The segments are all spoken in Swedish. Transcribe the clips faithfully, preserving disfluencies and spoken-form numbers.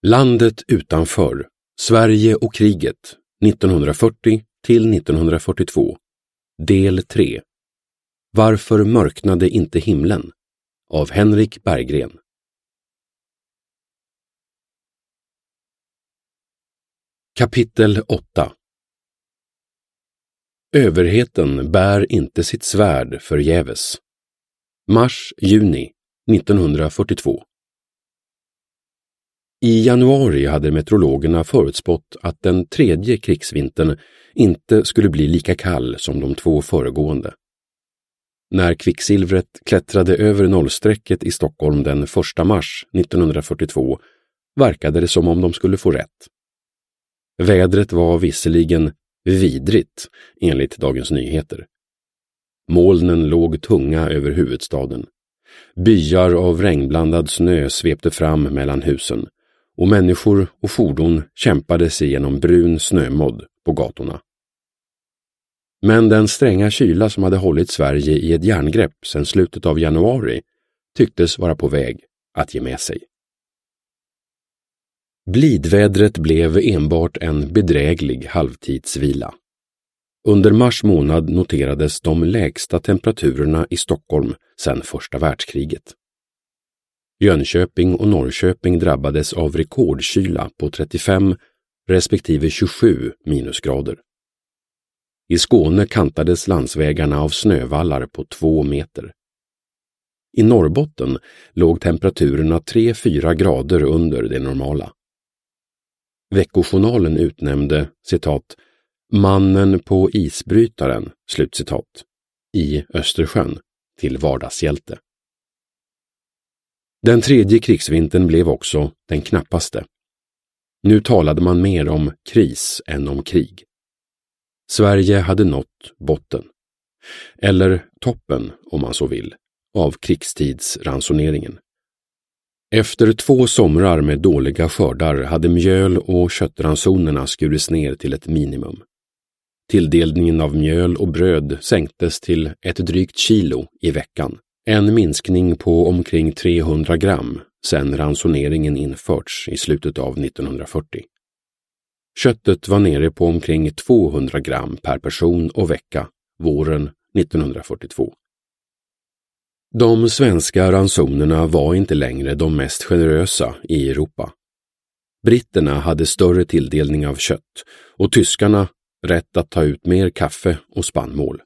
Landet utanför, Sverige och kriget, nittonhundrafyrtio till nittonhundrafyrtiotvå. Del tre. Varför mörknade inte himlen? Av Henrik Berggren. Kapitel åtta. Överheten bär inte sitt svärd förgäves. Mars-juni nittonhundrafyrtiotvå. I januari hade meteorologerna förutspått att den tredje krigsvintern inte skulle bli lika kall som de två föregående. När kvicksilvret klättrade över nollstrecket i Stockholm den första mars nittonhundrafyrtiotvå verkade det som om de skulle få rätt. Vädret var visserligen vidrigt enligt Dagens Nyheter. Molnen låg tunga över huvudstaden. Byar av regnblandad snö svepte fram mellan husen och människor och fordon kämpade sig genom brun snömodd på gatorna. Men den stränga kyla som hade hållit Sverige i ett järngrepp sedan slutet av januari tycktes vara på väg att ge med sig. Blidvädret blev enbart en bedräglig halvtidsvila. Under mars månad noterades de lägsta temperaturerna i Stockholm sedan första världskriget. Jönköping och Norrköping drabbades av rekordkyla på trettiofem respektive tjugosju minusgrader. I Skåne kantades landsvägarna av snövallar på två meter. I Norrbotten låg temperaturerna tre till fyra grader under det normala. Veckojournalen utnämnde, citat, mannen på isbrytaren, slutcitat, i Östersjön till vardagshjälte. Den tredje krigsvintern blev också den knappaste. Nu talade man mer om kris än om krig. Sverige hade nått botten, eller toppen om man så vill, av krigstidsransoneringen. Efter två somrar med dåliga skördar hade mjöl- och köttransonerna skurits ner till ett minimum. Tilldelningen av mjöl och bröd sänktes till ett drygt kilo i veckan. En minskning på omkring trehundra gram sedan ransoneringen införts i slutet av nittonhundrafyrtio. Köttet var nere på omkring tvåhundra gram per person och vecka våren nittonhundrafyrtiotvå. De svenska ransonerna var inte längre de mest generösa i Europa. Britterna hade större tilldelning av kött och tyskarna rätt att ta ut mer kaffe och spannmål.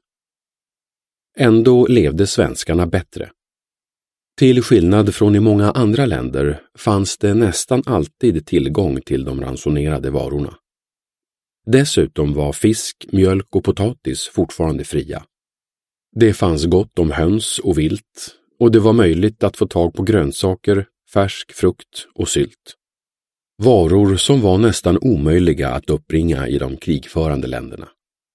Ändå levde svenskarna bättre. Till skillnad från i många andra länder fanns det nästan alltid tillgång till de ransonerade varorna. Dessutom var fisk, mjölk och potatis fortfarande fria. Det fanns gott om höns och vilt och det var möjligt att få tag på grönsaker, färsk frukt och sylt. Varor som var nästan omöjliga att uppbringa i de krigförande länderna.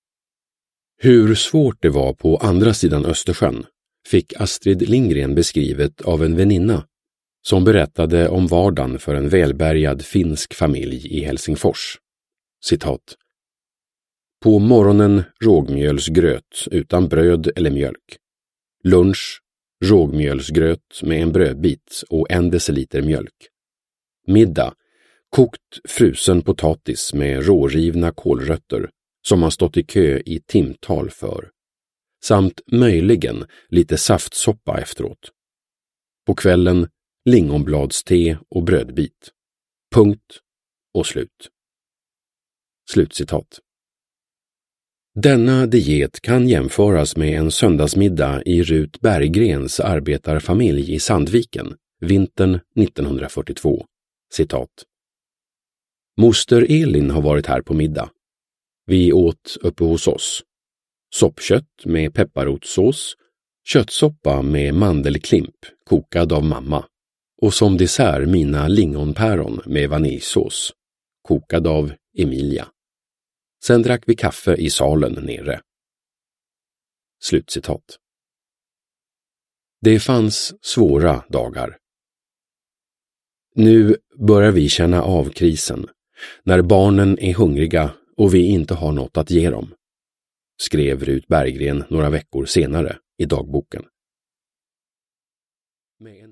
Hur svårt det var på andra sidan Östersjön fick Astrid Lindgren beskrivet av en väninna som berättade om vardagen för en välbärgad finsk familj i Helsingfors. Citat. På morgonen rågmjölsgröt utan bröd eller mjölk. Lunch, rågmjölsgröt med en brödbit och en deciliter mjölk. Middag, kokt frusen potatis med rårivna kålrötter som man stått i kö i timtal för. Samt möjligen lite saftsoppa efteråt. På kvällen lingonbladste och brödbit. Punkt och slut. Slutcitat. Denna diet kan jämföras med en söndagsmiddag i Rut Berggrens arbetarfamilj i Sandviken, vintern nittonhundrafyrtiotvå. Citat. Moster Elin har varit här på middag. Vi åt uppe hos oss. Soppkött med pepparrotssås, köttsoppa med mandelklimp kokad av mamma och som dessert mina lingonpäron med vaniljsås kokad av Emilia. Sen drack vi kaffe i salen nere. Slutcitat. Det fanns svåra dagar. Nu börjar vi känna av krisen, när barnen är hungriga och vi inte har något att ge dem, skrev Rut Berggren några veckor senare i dagboken. Med en